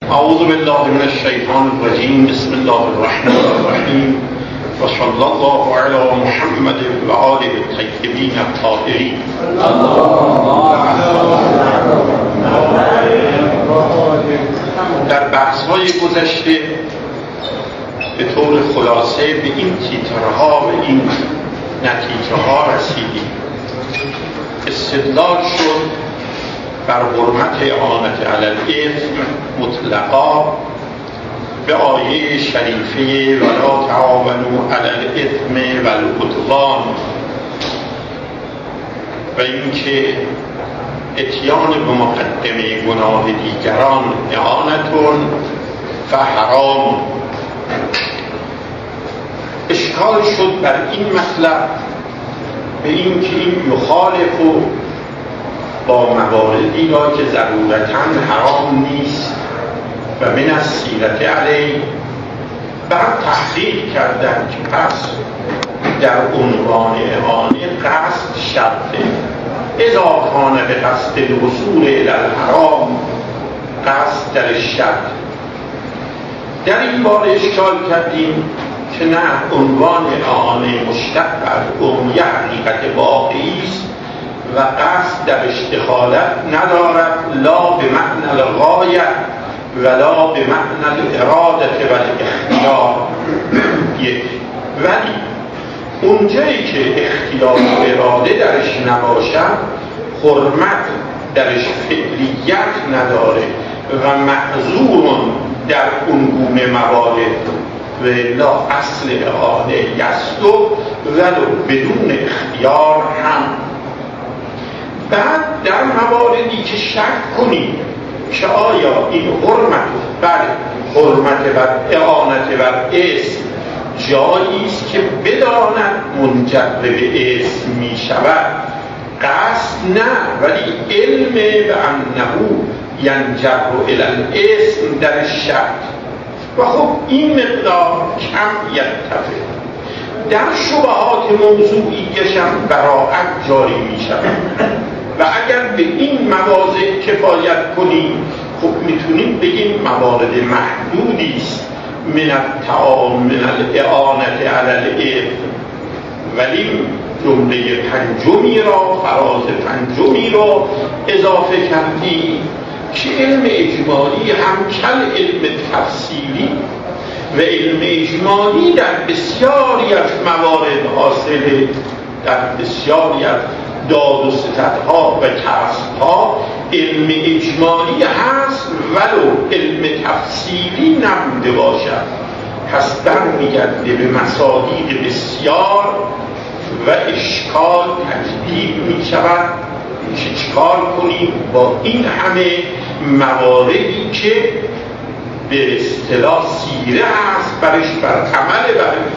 اعوذ بالله من الشیطان الرجیم. بسم الله الرحمن الرحیم و صلی الله علی محمد و آله الطیبین الطاهرین. در بحث‌های گذشته به طور خلاصه به این تیترها و این نتیجه‌ها رسیدیم. استدلال شد بر حرمت اعانت علی الاثم مطلقا به آیه شریفه ولا تعاونوا علی الاثم والعدوان و اینکه اتیان به مقدمه گناه دیگران اعانتون و حرام. اشکال شد بر این مطلب به اینکه این یخالف با مواردی را که ضرورتاً حرام نیست و من السیرت علیه. بعد تحقیق کردند که پس در عنوان اعانه قصد شرطه، اذا کان به قصد الوصول الی الحرام قصد در شرط. در این باره اشکال کردیم که نه، عنوان اعانه مشتق بر عمومی حقیقت واقعی است و قصد درش دخالت ندارد، لا به معنی الغایه ولا به معنی الارادت و الاختیار. یک، ولی اونجایی که اختیار و اراده درش نباشد حرمت درش فعلیت نداره و معذور در اون گونه موارد و لا اصل اعانه یستو ولو بدون اختیار هم. بعد در مواردی که شک کنیم که آیا این حرمت بر اعانت بر اسم جایی است که بداند منجر به اسم می شود، قصد نه ولی علم به انه ینجر الی الاسم در شرط. و خب این مقدار کم یتفق. در شبهات موضوعیش هم براعت جاری می شود و اگر به این مواضع کفایت کنیم خب میتونیم بگیم موارد محدودی است من الاعانت علی الاثم، ولی جمله پنجمی را، فراز پنجمی را اضافه کردیم که علم اجمالی هم کل علم تفصیلی و علم اجمالی در بسیاری از موارد حاصله، در بسیاری از داد و ستدها و کسبها علم اجمالی هست ولو علم تفصیلی نبوده باشد. پس برمیگرده به مصادیق بسیار و اشکال تجدید می شود که چکار کنیم با این همه مواردی که به اصطلاح سیره هست برش بر عمل برش.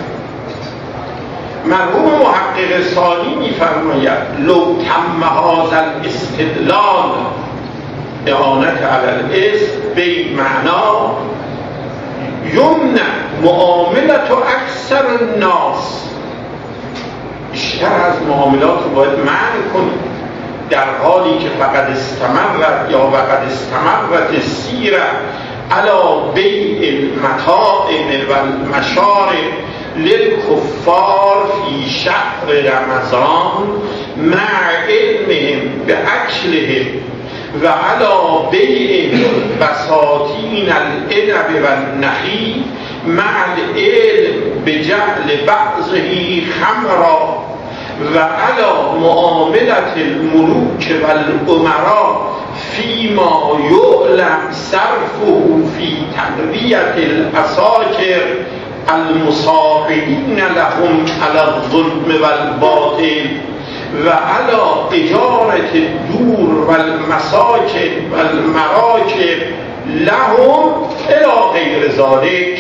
مرحوم محقق ثانی می‌فرماید لو تم هذا الاستدلال اعانت علی الاسم به معنا یمنع معاملت اکثر الناس، بیشتر از معاملات رو باید منع کنیم، در حالی که فقط استمرت یا فقط استمرت السیره علی بیع المطاعم و المشارب للکفار فی شهر رمضان مع علمهم باکلهم و علی بیع بساتین العنب و النخیل مع العلم بجعل بعضه خمرا و علی معاملت الملوک و الامراء فیما یعلم صرفه فی تقویت الاساکر المصاحبین لهم علی الظلم و الباطل و علی اجارت الدور و المساکن و المراکب لهم الی غیر ذلک.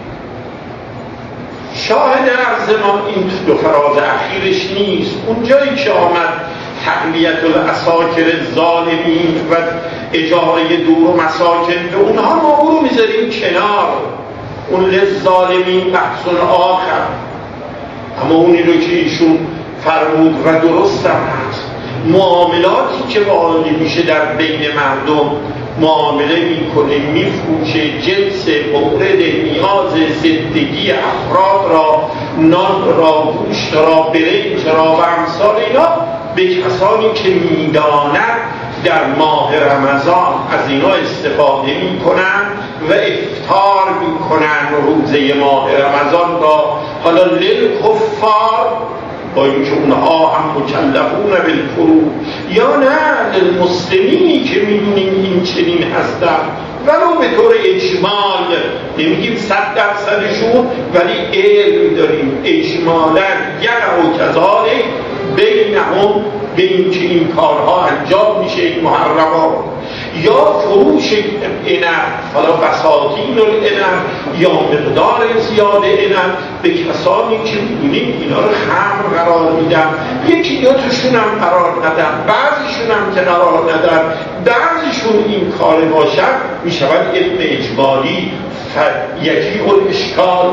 شاهد عرض ما این دو فراز اخیرش نیست. اونجایی که آمد تقویت الاساکر الظالمین و اجاره دور و مساکن، به اونها ما رو میذاریم کنار، اون للظالمین بحث آخر. اما اونی رو که ایشون فرمود و درست هم هست، معاملاتی که واقع میشه در بین مردم معامله میکنه، میفروشه، جنس مورد نیاز زندگی افراد را، نان را، گوشت را، برنج را و امثال اینا به کسانی که میداند در ماه رمضان از اینا استفاده میکنن و افطار میکنن روزه ماه رمضان را. حالا للکفار، با اینکه اونها هم مکلفون بالفروض، یا نه للمسلمینی که میدونیم این چنین هستن، ولو به طور اجمال، نمیگیم 100%شون، ولی علم داریم اجمالا یقع و کذالک بینهم، به این که این کارها انجام میشه، این محرمات، یا فروش عنب، حالا بساطین العنب یا مقدار زیاده عنب به کسانی که می‌بینیم اینا رو خمر قرار میدن، یکی دو تاشون هم قرار ندن، بعضیشون هم که قرار ندن، بعضیشون این کار باشد میشود علم اجباری. یکی اون اشکال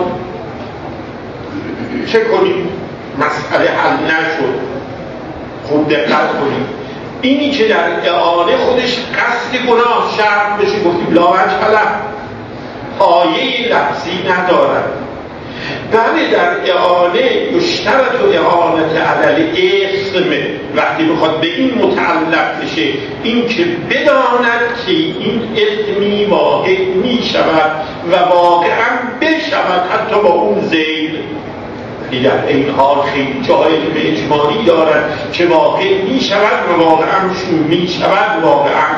چه کنیم؟ مسئله حل نشد. خوب دقت کنیم، اینی که در اعانه خودش قصد گناه شرط بشه، گفتیم لا وجه له، آیه لفظی ندارد. بله در اعانه یشترط و اعانت علی اسم، وقتی بخواد به این متعلق بشه، این که بداند که این اسمی واقع می شود و واقعا بشود حتی با اون زید. در این حال خیلی جای به اجمالی دارد که واقع می شود و واقعا می شود واقعا.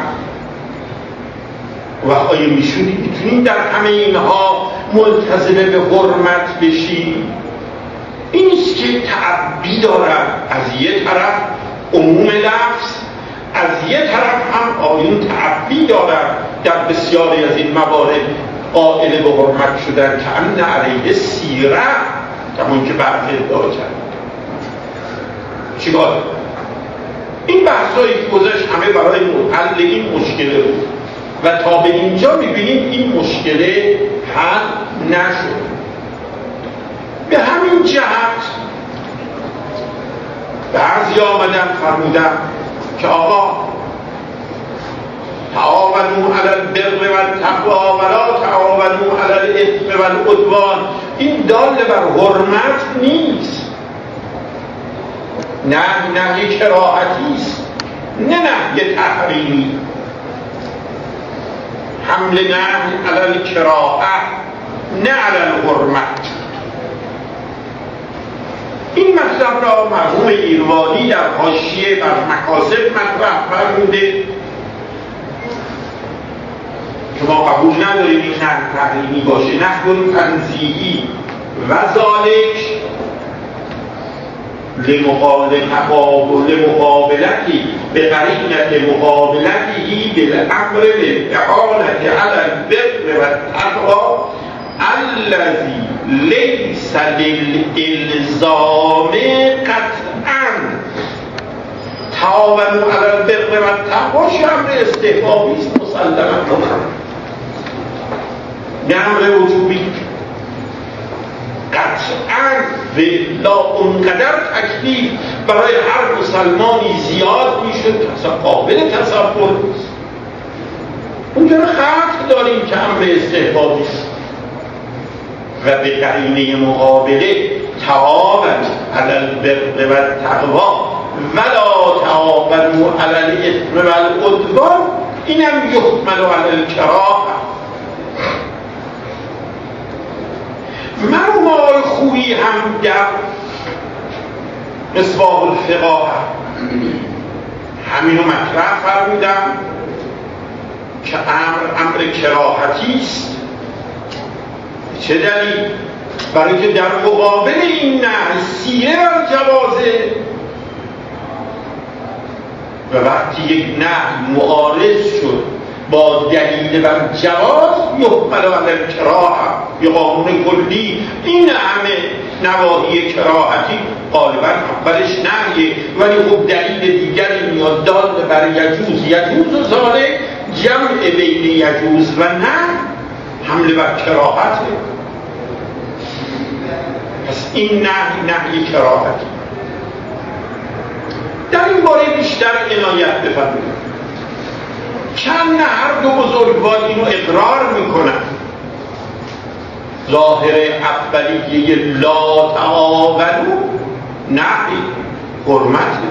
و آیا میتونیم در همه اینها ملتزم به حرمت بشیم؟ اینیست که تعبی دارد، از یه طرف عموم لفظ، از یه طرف هم آیون تعبی دارد در بسیاری از این موارد قائل به حرمت شدن که ان علیه سیره، همون که برقی ادعا کرد. چیکار؟ این بحثایی که گذاشت همه برای حل این مشکله بود و تا به اینجا میبینیم این مشکله حل نشد. به همین جهت بعضی آمدن فرمودن که آقا تعاونوا علی البر والتقوی ولا تعاونوا علی الاثم والعدوان. این دال بر حرمت نیست، نه کراهتی است، نه تحریمی. حمل نهی علی الکراهه نه علی الحرمت. این مطلب را مرحوم ایروانی در حاشیه بر مکاسب مطرح فرموده که ما قبول نداریم این نهی تحریمی باشه، نهی تنزیهی و ذالک لمقابلتی به قرینت مقابلتی بالامر بالاعانة علی البر والتقوی الذی لیس للالزام قطعا. تعاونوا علی البر والتقوی امر استحبابی است مسلما، نه امر وجوبی. قطعاً لا اونقدر تکلیف برای هر مسلمانی زیاد میشد قابل تصور نیست. اونجا خط داریم که امر استحبابی است و به قرینه مقابله تعاونوا علی البر والتقوی ولا تعاونوا علی الاثم والعدوان، اینم یحمل علی الکراهه. مرحوم آقای خویی هم در مصباح الفقاهه همینو مطرح فرمودم که امر کراهتی است. چه دلیل؟ برای که در مقابل این نهی سیره بر جوازه و وقتی یک نهی معارض شد با دلیل بر جواز یحمل علی الکراهه، یه قانون کلی. این همه نواهی کراهتی غالبا اولش نهیه، ولی خب دلیل دیگری میاد دال بر یجوز و ذالک، جمع بین یجوز و نه حمله بر کراهته. پس این نهی کراهتی. در این باره بیشتر عنایت بفرمایید. چند هر دو بزرگوار اینو اقرار میکنن. ظاهر اولیه لا تعاونوا نهی حرمته.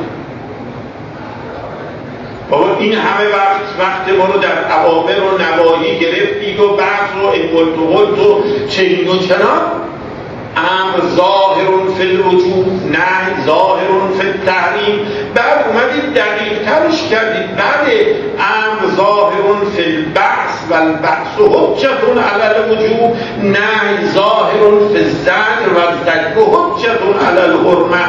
بابا این همه وقت ما رو در اوامر و نواهی گرفتید و بحث و انقلت و قلت و چنین و چنان. امر ظاهر فی الوجوب، نهی ظاهر فی التحریم. بعد اومدید دقیق ترش کردید. بله امر ظاهر فی البعث و البعث حجة علی الوجوب، نهی ظاهر فی الزجر و الزجر حجة علی الحرمة.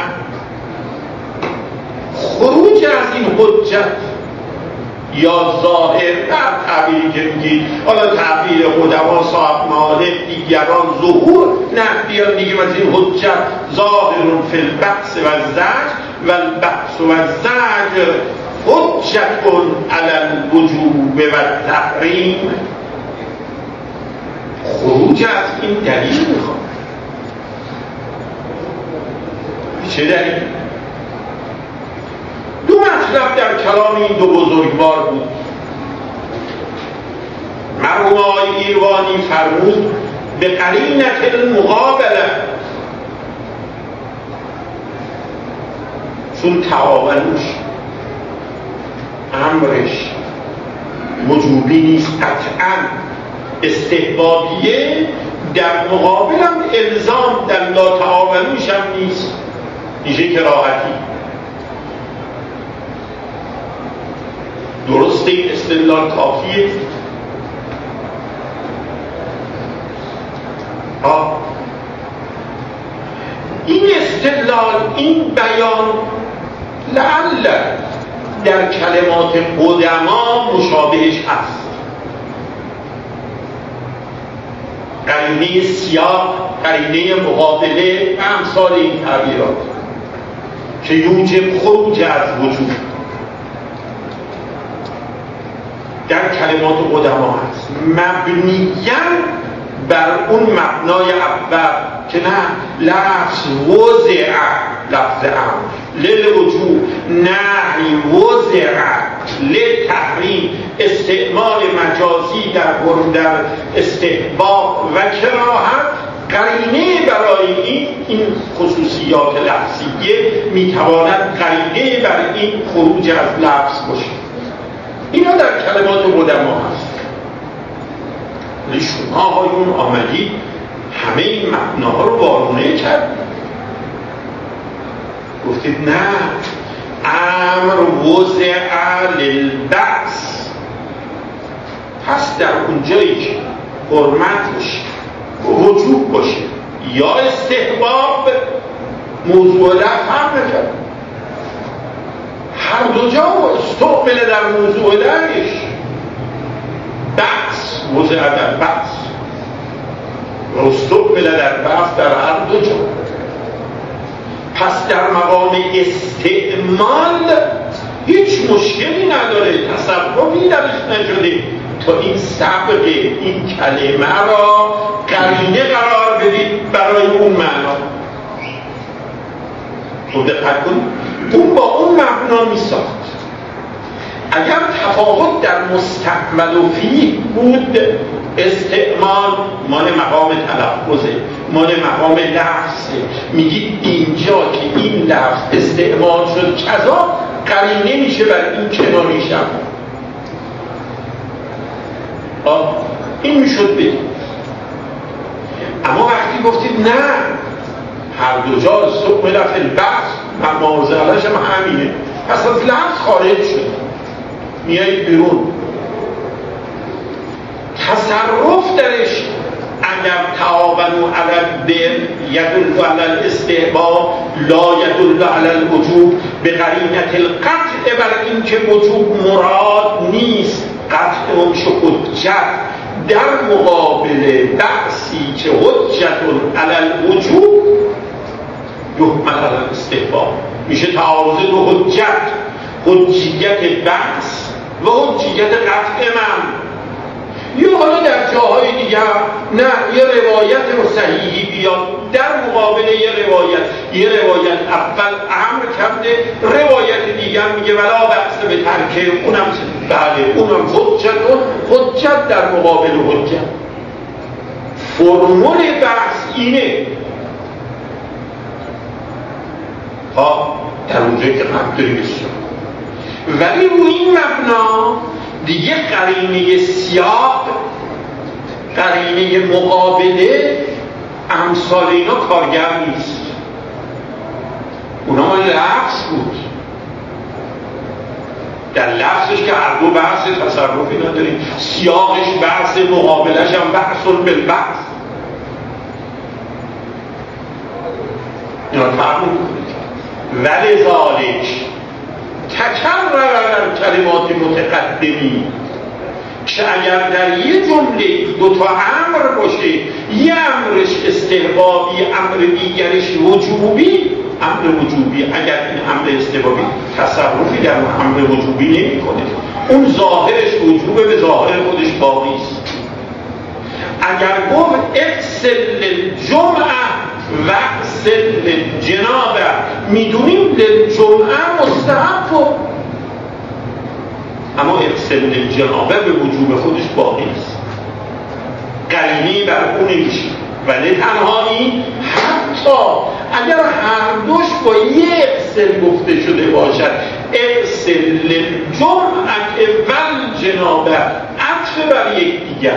خروج از این حجت یا ظاهر در تعبیری که میگید، حالا تعبیر قدما صاحب معالم دیگران ظهور نه بیان دیگه از این حجت ظاهر فی البعث و الزجر و البعث و الزجر حجت علی الوجوب و التحریم. خروج از این دلیل میخواد. چه دلیل؟ دو مطلب در کلام این دو بزرگوار بود. مرحوم آقای ایروانی فرمود به قرینة المقابله، چون تعاونوش امرش وجوبی نیست قطعا استحبابیه، در مقابل هم الزام در لا تعاونوش هم نیست، میشه کراهتی. درسته این استدلال کافیه؟ این استدلال، این بیان لعل در کلمات قدما مشابهش هست. قرینه سیاق، قرینه مقابله و امثال این تعبیرات که یوجب خروج از وجود در کلمات قدما هست، مبنیاً بر اون مبنای اول که نه لفظ وضع، لفظ امر للوجوب، نهی وضع للتحریم، استعمال مجازی در استحباب و کراهت. قرینه برای این خصوصیات لفظیه میتواند قرینه بر این خروج از لفظ باشه. اینا در کلمات قدما هست. ولی شما آقایون آمدید همه این مبناها رو وارونه کرد، گفتید نه، امر وضع للبعث، پس در اونجایی که حرمتش وجوب باشه یا استحباب موضوع لفظ نکرد، هر دو جا استقبل در موضوع درش بحث وضع در بحث و استقبل در بحث در هر دو جا. پس در مقام استعمال هیچ مشکلی نداره، تصرفی درش نشده تا این سبق این کلمه را قرینه قرار بدید برای اون معنا. خود دقت کنید، اون با اون معنا می ساخت. اگر تفاوت در مستعمل و فیه بود، استعمال مال مقام تلفظه، مال مقام لفظه، میگید اینجا که این لفظ استعمال شد کذا قرینه میشه بر این کناری شد. این میشد بگید. اما وقتی گفتید نه، هر دو جا استقبل فی البحث و موضعش هم همینه، پس از لفظ خارج شد، میایید بیرون. تصرف درش اگر تعاونوا علی البر یدل علی الاستحباب لا یدل علی الوجوب، به قرینة القطع بر این که وجوب مراد نیست، قطع اونش حجت در مقابل بحثی که حجت علی الوجوب یحمل علی الاستحباب، میشه تعارض دو حجیت بحث و حجیت قطع من. یا حالا در جاهای دیگر نه یه روایت صحیحی بیاد در مقابل یه روایت اول امر کرده، روایت دیگر میگه ولا بأس به ترکه، اونم بله اونم حجت در مقابل حجت. فرمول بحث اینه ها در اونجایی که قبل داری بسیار، ولی رو این مبنا دیگه قرینه سیاق، قرینه مقابله امثال اینا کارگر نیست. اونا لفظ بود، در لفظش که هر دو بحث تصرفی نداریم، سیاقش بحث، مقابلش هم بحث بالبحث. اینا فرق میکنه. ولذالک تکرر در کلمات متقدمی که اگر در یه جمله دو تا امر باشه، یه امرش استحبابی، امر دیگرش وجوبی، امر وجوبی اگر این امر استحبابی تصرفی در امر وجوبی نمی کنه، اون ظاهرش وجوبه، به ظاهر خودش باقی است. اگر گفت اغسل الجمعه و اغسل الجنابه، میدونیم للجمعه مستحب، اما اغسل الجنابه به وجوب خودش باقی است، قرینه بر اون میشه. ولی تنها این حتی اگر هر دوش با یه اغسل گفته شده باشد، اغسل الجمعه والجنابه، عطف بر یک دیگر،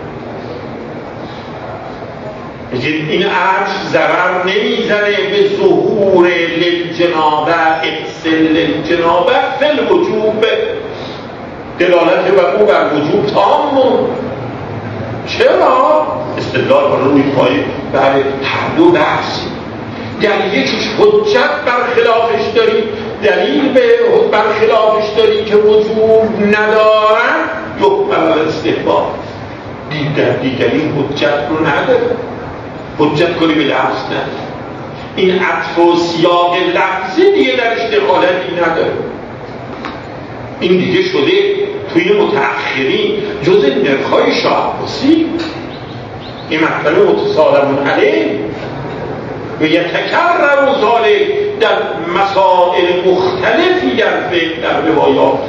این عطف ضرر نمیزنه به ظهور للجنابه، اغسل الجنابه فی الوجوب، دلالت و او بر وجوب تامون. چرا؟ استدلال برای روی پای برای هر دو بحث، در یکیش حجت برخلافش داری، دلیل به برخلافش داری که وجوب ندارن، یحمل استحباب، در دیگری حجت رو نداره، حجت کنی به لفظ نداره. این عطف و سیاق لفظی دیگه درش دخالتی نداره. این دیگه شده توی متأخرین جز نرخ‌های شاه عباسی، این مطلب متصالمون علیه و یتکرر ذالک در مسائل مختلفی در فقه، در روایات.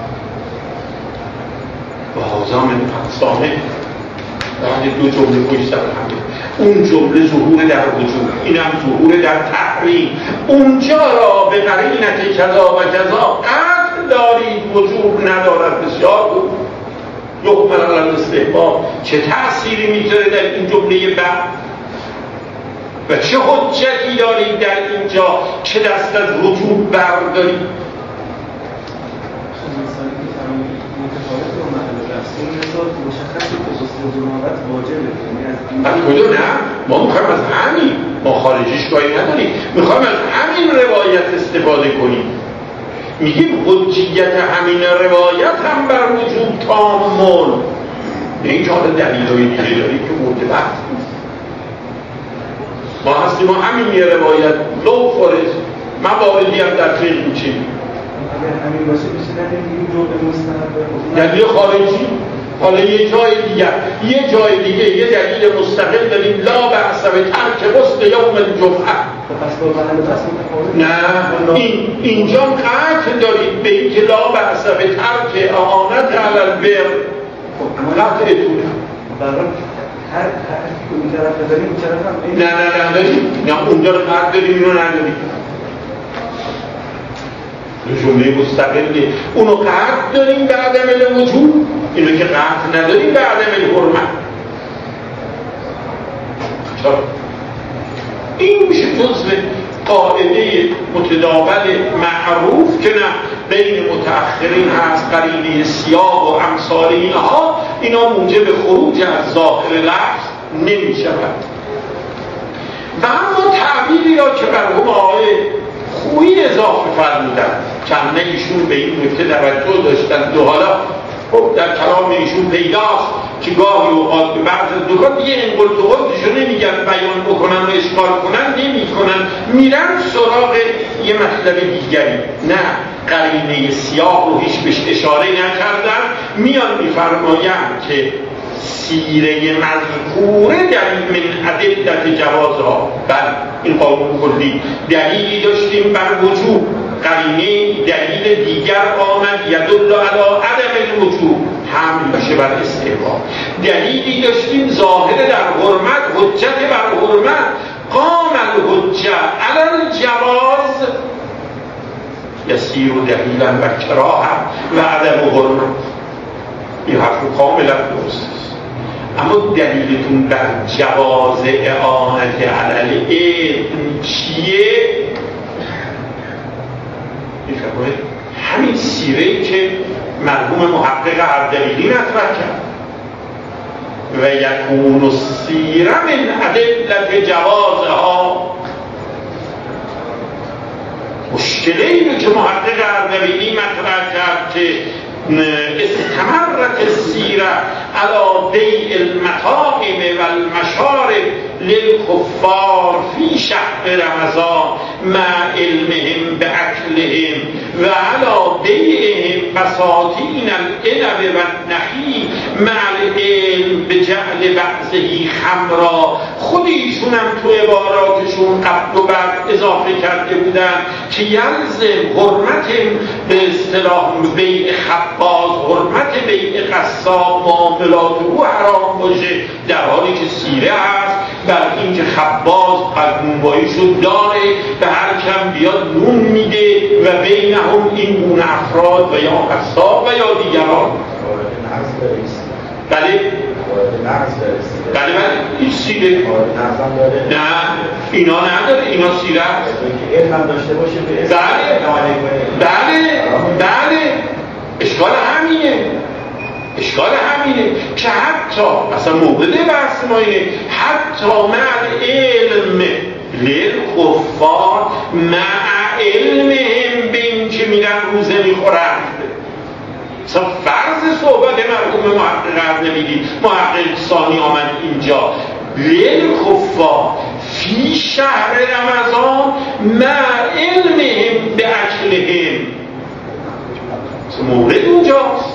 و هذا من اقسامه، بعد دو جمله پشت سر هم، اون جمله ظهور در وجود، اینم ظهور در تحریم. اونجا را به قرینت کذا و کذا قطع دارید، وجوب ندارد، بسیار بود، یحمل علی الاستحباب. چه تأثیری میذاره در این جمله بعد و چه حجتی دارید در اینجا که دست از وجوب بردارید؟ از کجا نه؟ ما میخوایم از همین، ما خارجیش کاری نداریم، میخوایم از همین روایت استفاده کنیم. میگیم حجیت همین روایت هم بر وجود تامل، نه اینکه حالا دلیل‌های دیگه داریم که مورد بحث نیست. ما هستیم، ما همین یه روایت لو خارج مواردی هم در فقه میچینیم. همین باشه بشه نداریم جمله مستحب، دلیل خارجی. حالا یه جای دیگه یه دلیل مستقل داریم، لا بأس به ترک غسل یوم الجمعه. نه اینجا قطع دارید به این که لا بأس به ترک اعانت علی البر، قطعتونه. هر حرفی که اون طرف داریم اون طرف هم نه نداریم، نه اونجا رو قطع داریم، اینو نداریم. جمله مستقله، اونو قطع داریم به عدم الوجود، اینو که قطع نداریم به عدم الحرمت. این میشه جزء قاعده متداول معروف که نه بین متأخرین هست، قرینه سیاق و امثال اینها، اینا موجب خروج از ظاهر لفظ نمی شود. و اما تعبیری را که مرحوم آقای خویی اضافه فرمودن، چند ایشون به این نکته توجه داشتن، دو حالا در کلام ایشون پیداست که گاهی اوقات به بعض از دوکان دیگه این قلت و قلتشو نمیگن بیان بکنن و اشکال کنن، نمی کنن، میرن سراغ یه مطلب دیگری. نه، قرینه سیاق رو هیچ بهش اشاره نکردن، میان میفرماین که سیره مذکوره دلیل من ادلت جوازها. بل این قانون کلی دلیلی داشتیم بر وجوب، قرینه دلیل دیگر آمد یدل علی عدم الوجوب، حمل میشه بر استحباب. دلیلی داشتیم ظاهر در حرمت، حجت بر حرمت، قام الحجه علی الجواز یسیر دلیلا بر کراهه و عدم حرمت. این حرف کاملا درست است. اما دلیلتون بر جواز اعانت علی العلم چیه؟ میفهمید؟ همین سیره‌ای که مرحوم محقق اردبیلی مطرح کرد و یکون السیره من ادلت جوازها. مشکلی رو که محقق اردبیلی مطرح کرد که استمرت السیره علی بیع المطاعم والمشارب للکفار فی شهر رمضان مع علمهم باکلهم و علی بیعهم بساطین العنب والنخیل مع العلم بجعل بعضه خمرا. خودیشون هم تو عباراتشون قبل و بعد اضافه کرده بودن که یلزم حرمت به اصطلاح بیع خباز، حرمت بیع قصاب، معاملات او حرام باشه، در حالی که سیره هست بر اینکه خباز قدمونباییشو داره، به هر کم بیاد نون میده و بینهم این گونه افراد و یا قصاب و یا دیگران. بله بله این سیره نه اینا نداره، اینا سیره هست. بله اشکال همینه که حتی اصلا موقع بحث ما اینه حتی مع علم للکفار مع علمهم به این که میرن روزه میخورند. اصلا فرض صحبت مرحوم محقق اردبیلی، محقق ثانی آمد اینجا للکفار فی شهر رمضان مع علمهم به اکلهم. مورد اونجاست.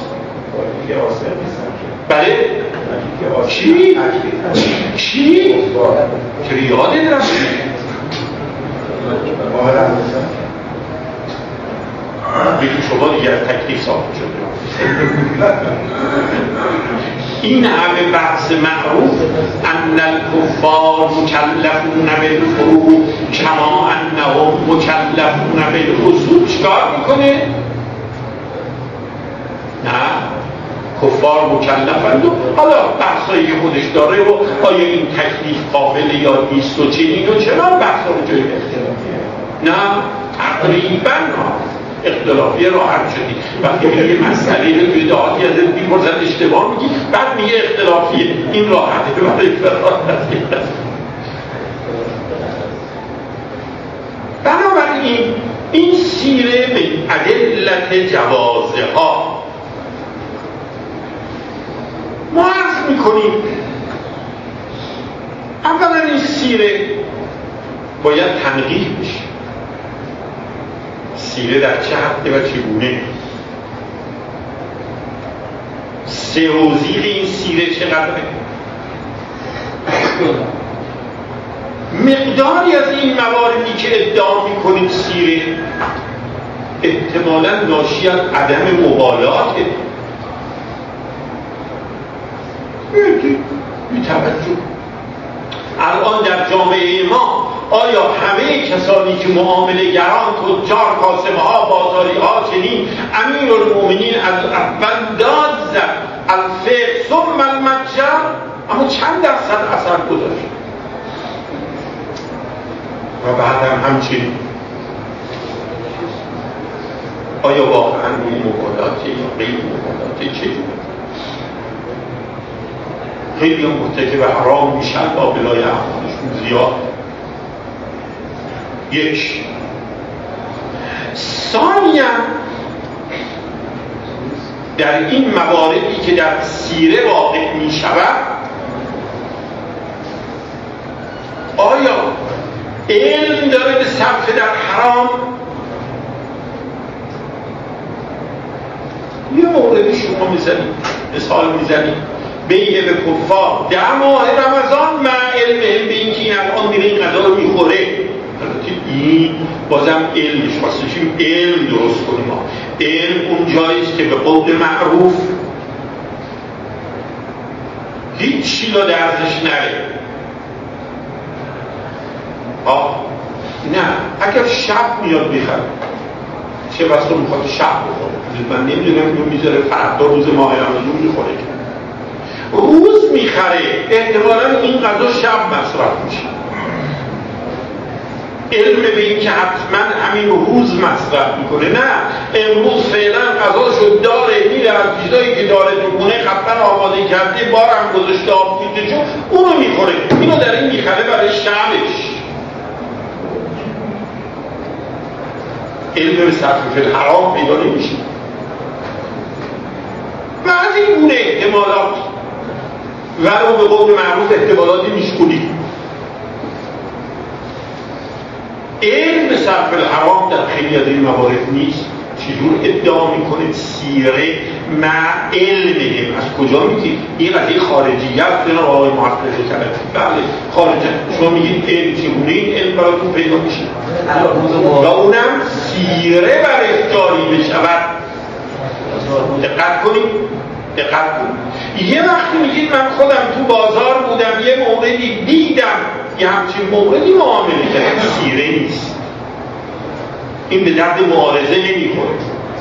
بله چی؟ که یاد نرم بگید شما دیگر تکلیف ساخته شده. این همه بحث معروف ان الکفار مکلفون بالفروع کما انهم مکلفون بالاصول چکار میکنه؟ نه کفار مکلفند و حالا بحثایی که خودش داره و آیا این تکلیف قابل یا نیست و چنین و چنان بحثا رو جای اختلافیه. نه تقریبا اختلافیه راحت شدی وقتی میگه مسئله رو توی دعاتی از میپرسن اشتباه میگی بعد میگه اختلافیه، این راحته برای فرانت. بنابراین این سیره من ادلت جوازها ما عرض میکنیم اولا این سیره باید تنقیح بشه. سیره در چه حده و چگونه، سه و زیر این سیره چقدره، مقداری از این مواردی که ادعا میکنید سیره احتمالاً ناشی از عدم مبالاته. بی توجه الان در جامعه ما آیا همه کسانی که معامله گران، تجار، کاسبه ها، بازاری ها چنین امیرالمومنین از اول داد زد الفقه ثم المتجر، اما چند درصد اثر گذاشت و بعدم همچنین آیا واقعا این مبالاته یا غیر مبالاته چه جوره؟ خیلی هم مرتکب حرام میشن با بلای اعمالشون زیاد. یک ثانیا در این مواردی که در سیره واقع می شود آیا علم داره به صرف در حرام؟ یه موردی شما میزنید، مثال میزنید بیه به کفار در ماه رمضان مع علم به اینکه این الان میره این غذا رو میخوره. این بازم علمش خواستشیم علم درست کنیم. علم اون جاییست که به قول معروف هیچ چی رو درزش نره. نه اگر شب میاد بخره چه بسا میخواد شب بخوره، من نمیدونم اینو میذاره فردا روز ماه رمضان میخوره، روز میخره احتمالا این غذا شب مصرف میشه. علم به این که حتما همین روز مصرف میکنه، نه امروز فعلا غذاشو داره میره از چیزایی که داره تو خونه خفن آماده کرده بارم گذاشته آفیزشو اونو میخوره، اینو در این میخره برای شبش. علم به صرف فی الحرام پیدا نمیشه و از این گونه احتمالات ولو به قول معروف احتمالاتی میشکنی. علم به صرف الحرام در خیلی از این موارد نیست. چجور ادعا میکنید سیره مع علمهم؟ از کجا میگید؟ این قضیه خارجیت جناب آقای محقق کرده. بله خارجه. شما میگید علم چگونه این علم براتون پیدا میشه و اونم سیره برش جاری بشود. دقت کنید. یه وقتی میگید من خودم تو بازار بودم یه موردی دیدم یه همچین موردی معامله کرد، سیره نیست. این به درد معارضه نمیخوره.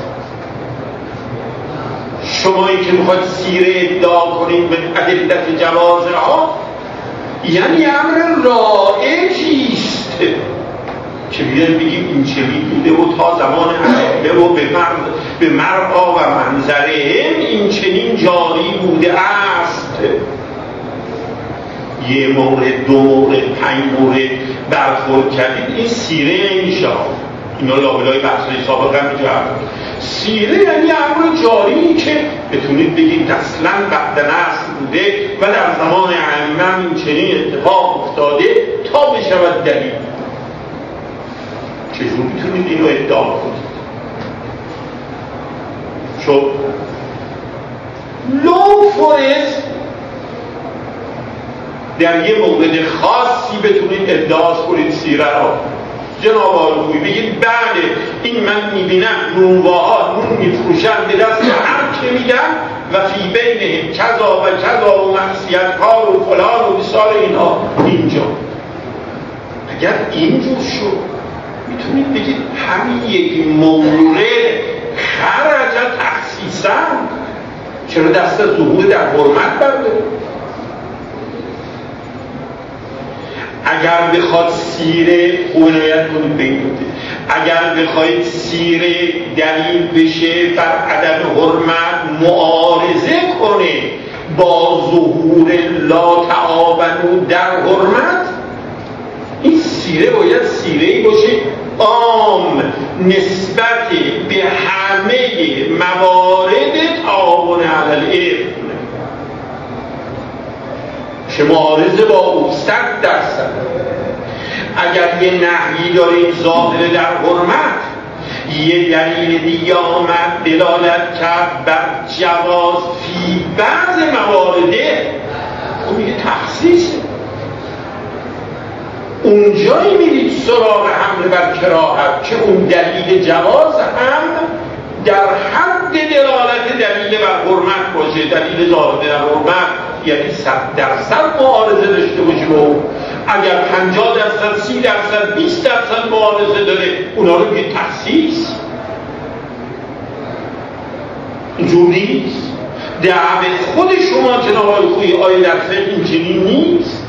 شما این که میخواید سیره ادعا کنید به ادلت جوازها یعنی امر رایجیست که بیاید بگیم این چنین بوده و تا زمان ائمه و به مرعا و منظرهم این چنین جاری بوده است. یه مورد، دو مورد، 5 مورد برخورد کردید این سیره نمیشه. اینا لابلای بحثای سابقا میجرد. سیره یعنی امر جاری که بتونید بگید اصلا بعد نسل بوده و در زمان ائمه این چنین اتفاق افتاده تا بشود دلیل. چجور میتونید اینو ادعا کنید؟ چون لو فرض در یه مورد خاصی بتونید ادعا کنید سیره را جناب آقای بگید بله این من میبینم نونواها نون میفروشن به دست هر که میدن و فی بینهم کذا و کذا و معصیت‌کار و فلان و بسار اینها اینجا. اگر اینجور شد میتونید بگید همین یک مورد خرج تخصیصا چرا دست از ظهور در حرمت برداره؟ اگر بخواد سیره عنایت کنید به این نکته، اگر بخواید سیره دلیل بشه بر عدم حرمت معارضه کنه با ظهور لا تعاونوا در حرمت، این سیره باید سیره‌ای باشه عام نسبت به همه موارد تعاون علی الاثم، چه معارضه با او 100%. اگر یه نهی داریم ظاهر در حرمت، یه دلیل دیگه آمد دلالت کرد بر جواز فی بعض موارده، اون میگه تخصیصه. اونجایی میرید سراغ حمله بر کراهت که اون دلیل جواز هم در حد دلالت دلیل بر حرمت باشه. دلیل ظاهر در حرمت یعنی 100% معارضه داشته باشه و اگر 50%، 30%، 20% معارضه داره اونا رو میگه تخصیص. اینجور نیست. دعوت خود شما جناب آقای خویی آیه در فقه این چنین نیست.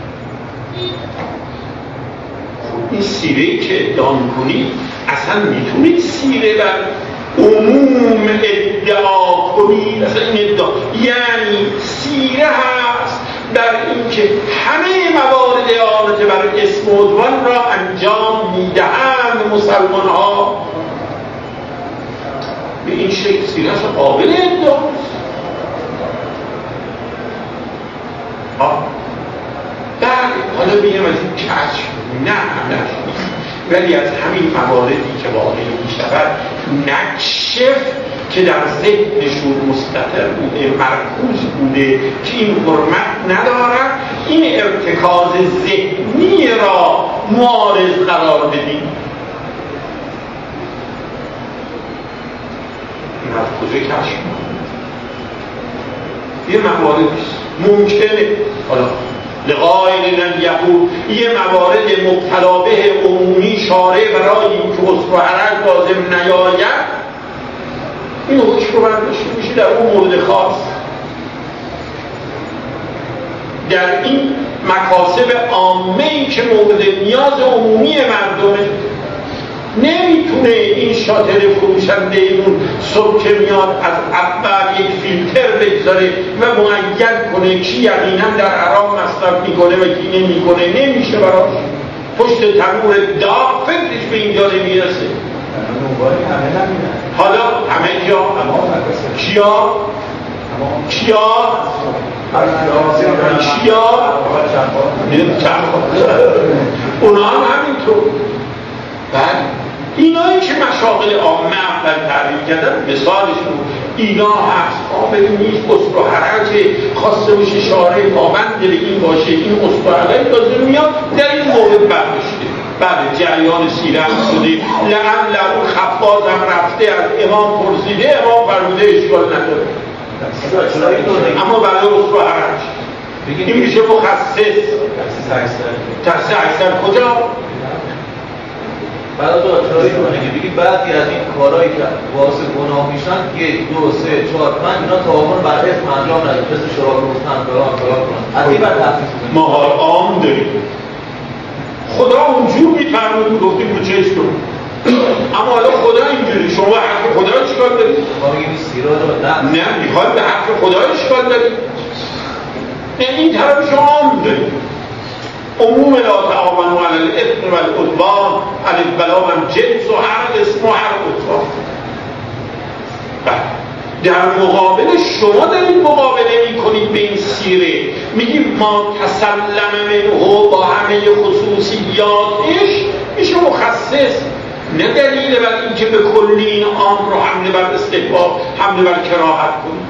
این سیره‌ای که ادعا می‌کنید اصلا میتونید سیره بر عموم ادعا کنید؟ اصلا این ادعا یعنی سیره هست در این که همه موارد اعانت بر اسم و عدوان را انجام میدهند مسلمان ها. به این شکل سیره هست قابل ادعاست. بله حالا بگیم از این کشف نه ولی از همین مواردی که واقعی می شود نکشف که در ذهنشون مستقر بوده، مرکوز بوده که این حرمت ندارد، این ارتکاز ذهنی را معارض قرار بدیم. این از کجا کشف یه موارد ممکنه حالا لغایل الیهود یه موارد مبتلا به عمومی شارع برای اینکه عذر و حرج لازم نیاید این حکم رو برداشته میشه در اون مورد خاص. در این مکاسب عامه‌ای که مورد نیاز عمومی مردمه نمیتونه این شاتر فروشنده اون صبح که میاد از اول یک فیلتر بگذاره و معین کنه کی یقینا در حرام مصرف میکنه و کی نمیکنه. نمیشه براش. پشت تنور داغ فکرش به اینجا نمیرسه. حالا همه جا کیا اونا هم همینطور. بعد اینایی که مشاغل عامه اول تعریف کردن مثالشون اینا هست. ببینید عذر و حرج خواسته باشه شارع پابند به این باشه این عذر و حرج لازم میاد در این مورد برداشته. بعد جریان سیره هم شده لعل اون خفاز هم رفته از امام پرسیده امام فرموده اشکال نداره اما برای عذر و حرج این میشه مخصص. تخصیص اکثر کجا؟ بعد تو اطلاعی کنه که بگید بعضی از این کارهایی که باعث گناه میشن 1 2 3 4 5 اینا تعاون بر اسم انجام نداره مثل شراب روستن فلان کنن از این بعد تخصیص کنید. ما عام داریم خدا اونجور میفرمود گفتیم رو چشم کن اما حالا خدا اینجوری شما حرف خدا اشکال دارید. ما میگیم سیره رو نه میخواد به حرف خدا اشکال دارید. این طرفش عام دارید. عموم لا تعاونوا علی الاثم والعدوان الف بلا هم جنس و هر اسم و هر عدوان. در مقابل شما دارید مقابله میکنید به این سیره میگیم ما تسلم منه با همه خصوصیاتش میشه مخصص. نه دلیل بر اینکه به کلی این امر رو حمله بر استحباب حمله بر کراهت کنید.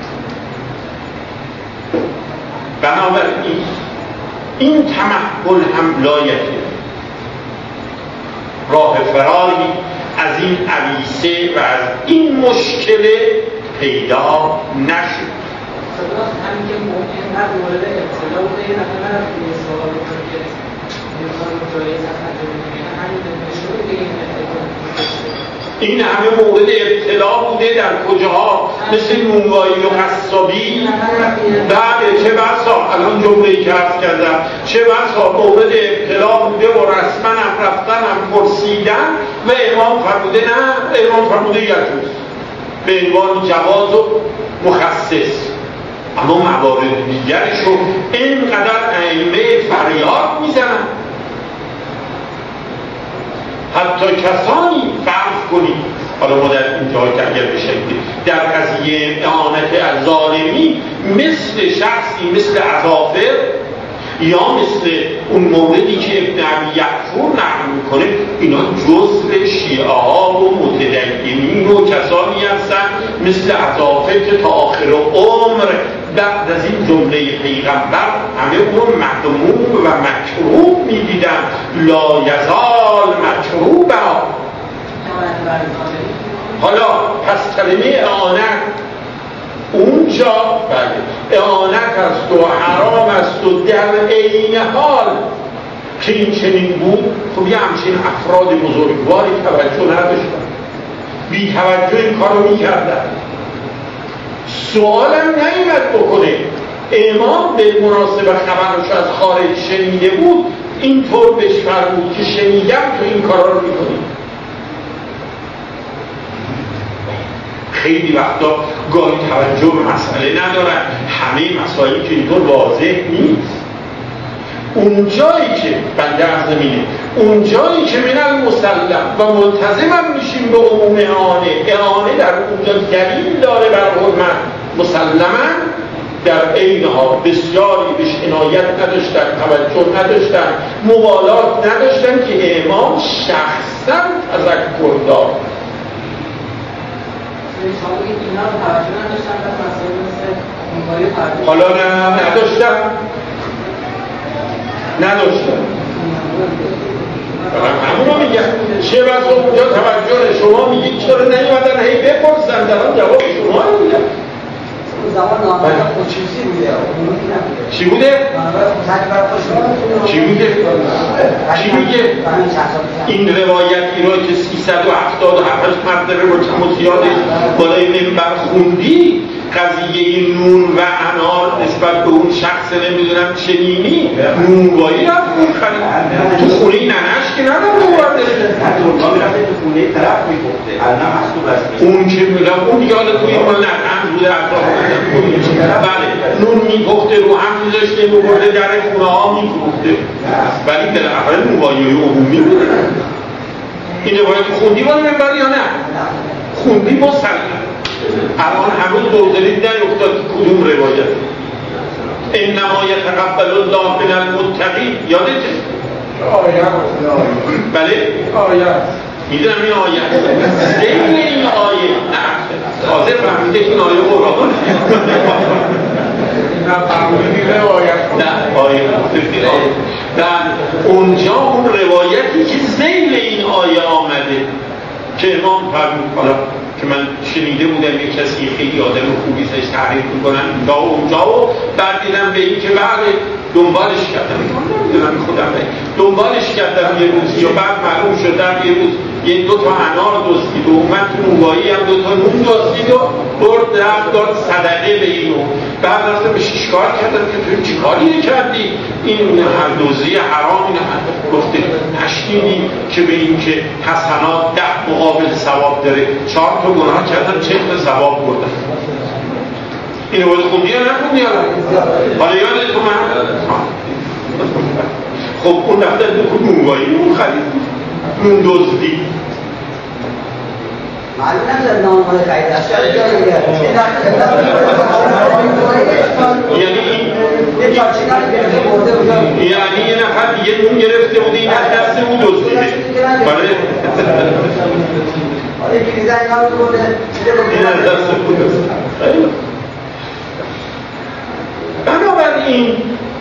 بنابراین این تمحل هم لایقه راه فراری از این عویسه و از این مشکل پیدا نشد. همین که ممکن هر مورد ابتلا بوده یه نفر نرفت یه سوال رو کنه که امکان رو جایز هست همین نشون که این این همه مورد ابتلا بوده در کجاها مثل نونوایی و قصابی. بعد چه بسا الان جمله‌ای که عرض کردم چه بسا مورد ابتلا بوده و رسما هم رفتن هم پرسیدن و امام فرموده نه امام فرموده یجوز به عنوان جواز و مخصص. اما موارد دیگرش رو اینقدر ائمه فریاد میزنن حتی کسانی فرض کنید حالا ما در اینجا که اگر بشکید در قضیه اعانت الظالمی مثل شخصی مثل اظافر یا مثل اون موردی که ابن ابی یعفور نقل میکنه اینا جزء شیعه ها و متدینین و کسانی هستن مثل اظافر که تا آخر عمر بعد از این جمله پیغمبر همه اون مذموم و مکروه میدیدن لا یزال مکروه. حالا پس کلمه اعانت اونجا اعانت است و حرام است و در عین حال که این چنین بود خب یه همچین افراد بزرگواری توجه نداشتن بی توجه این کارو میکردن. سوالم نمیمد بکنه امام به مناسب خبرش از خارج شنیده بود اینطور بهش فرمود که شنیدم تو این کارا رو میکنی. خیلی وقتا گاهی توجه به مسئله ندارن همه مسائلی که اینطور واضح نیست. اونجایی که بنده عرض زمینه اونجایی که من المسلم و ملتزمم میشیم به عموم اعانه در اونجا دلیل داره بر حرمت مسلماً در عین حال بسیاری بهش عنایت نداشتن توجه نداشتن موالات نداشتن که امام شخصا تذکر داد. شما بگید اینا رو توجه نداشتن و مسائل مثل نونوایی توجه حالا نداشتن همونو میگم چه بس اونجا توجه شما میگید چرا نیومدن هی بپرسن دارم جواب شما رو میگم زمان نامه خودشیزی بوده چی بوده؟ چی میگه؟ چی میگه؟ این روایتی را که 377 مرتبه با کموتیادش بالای منبر خوندی قضیه نون و انار نسبت به اون شخص نمیدونم چنینی نونوایی رفت بود خرید تو خونه ننش که نداره بورده تو خونه طرف میگفته الان محصول است اون که میگم اون دیگه حالا توی ما نقم بوده اطراف بله نون میپخته رو هم میذاشته میبرده در خونه ها میپخته ولی بالاخره نونوایی عمومی بوده این روایت خوندی باید منبر یا نه؟ خوندی مسلم الان همون دوزلید نیفتاد کدوم روایت انما یتقبل الله من المتقین یادته؟ بله؟ میدونم این آیه زیل این آیه نه حاضر فهمیده که این آیه قرآن نه آیه در اونجا اون روایتی که زیل این آیه آمده که امام فرمود حالا که من شنیده بودم یک کسی خیلی آدم خوبی سش تحریف میکنن اینجا و اونجا و بعد دیدم به این که بعد دنبالش کردم نمیدونم خودم دنبالش کردم یه روز یا بعد معلوم شدم یه روز یه 2 تا انار دزدید و اومد تو نونوایی هم 2 تا نون دزدید و برد رفت داد صدقه به اینو بعد رفتم به شیشکار کردم که تو چی کاریه کردی این هر دزدی حرام این گفته نشنیدی که به این که حسنات 10 مقابل ثواب داره 4 تا گناه کردم 40 تا ثواب بردم این رو خوندی یا نخوندی حالا یادت تو من خب اون رفته تو نونوایی نون خرید نون دزدی معلوم نداره نامه خرید از یعنی یه نفر دیگه نون گرفته بوده این از دست اون دزدیده بله این از دست اون دزدیده بنابراین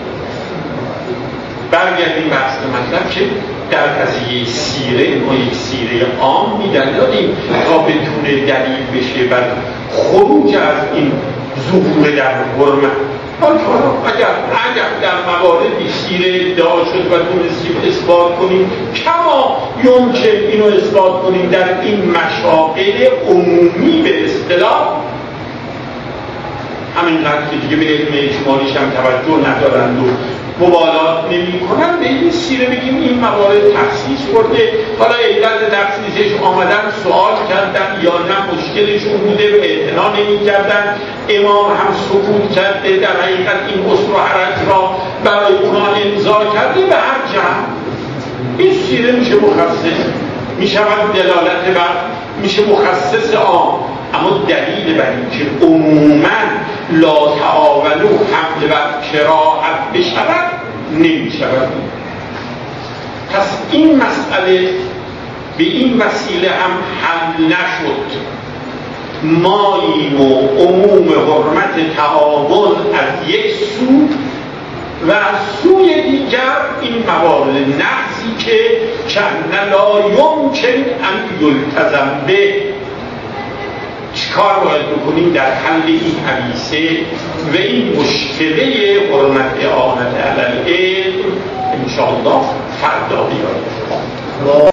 برگردیم بحث مطلب که در قضیه سیره ما یک سیره عام می‌دانیم تا بتونه دلیل بشه بر خروج از این ظهور در حرمت اگر در مواردی سیره ادعا شد و تونستیم اثبات کنیم کما یمکن اینو اثبات کنیم در این مشاغل عمومی به اصطلاح همینقدر که دیگه به علم اجمالیش هم توجه ندارند و مبالات نمی کنن به این سیره بگیم این موارد تخصیص کرده حالا علت تخصیصش آمدن سوال کردن یا نه مشکلشون بوده و اعتنا نمی کردن امام هم سکوت کرده در حقیقت این اسر و حرج را برای اونا امضا کرده به هر جهت این سیره میشه مخصص میشود دلالت بر میشه مخصص عام اما دلیل بر این که عموما لا تعاونوا حمل بر کراهت بشود نمی شود پس این مسئله به این وسیله هم حل نشد ماییم و عموم حرمت تعاون از یک سو و از سوی دیگر این موارد نقضی که کن لا یمکن ان یلتزم به چیکار باید بکنیم در حل این حدیثه و این مشکله حرمت اعانت علی العلم انشاءالله فردا بیاید